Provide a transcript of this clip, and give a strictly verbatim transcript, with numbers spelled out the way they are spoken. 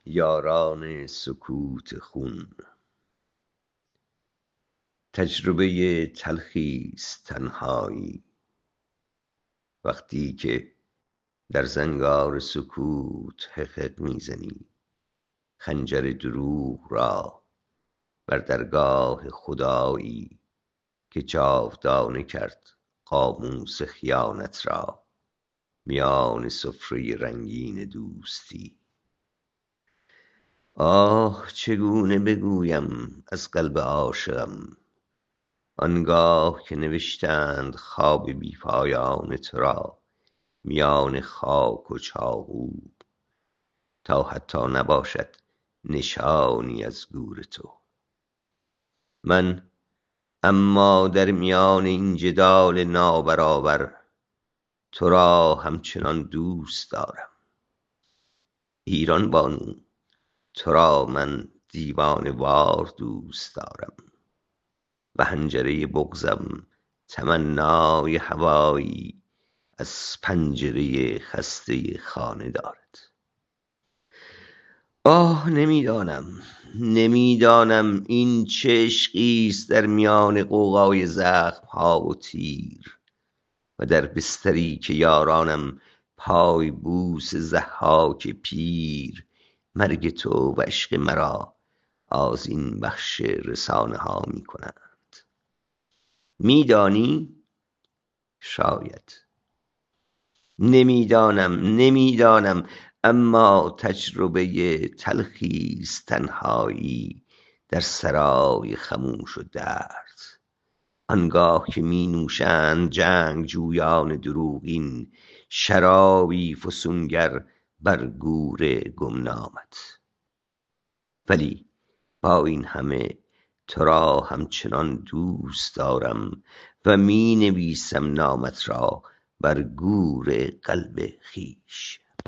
یاران سکوت خون. تجربه تلخی است تنهایی، وقتی که در زنگار سکوت حقق میزنی خنجر دروغ را بر درگاه خدایی که جاودانه کرد قاموس خیانت را میان سفره رنگین دوستی. آه چگونه بگویم از قلب عاشقم آنگاه که نوشتند خواب بی پایان تو را میان خاک و چاقو، تا حتی نباشد نشانی از گور تو. من اما در میان این جدال نابرابر تو را همچنان دوست دارم. ایران بانو، تو را من دیوانه وار دوست دارم و حنجره بغضم تمنای هوایی از پنجره خسته خانه دارد. آه نمیدانم نمیدانم این چه عشقی است در میان غوغای زخم ها و تیر و در بستری که یارانم پای بوس ضحاک پیر مرگ تو و عشق مرا آذین بخش رسانه ها می کنند. میدانی؟ شاید. نمیدانم نمیدانم اما تجربه تلخی است تنهایی در سرای خموش و درد، آنگاه که می نوشند جنگ جویان دروغین شرابی فسونگر بر گور گمنامت. ولی با این همه تو را همچنان دوست دارم و می نویسم نامت را بر گور قلب خویش.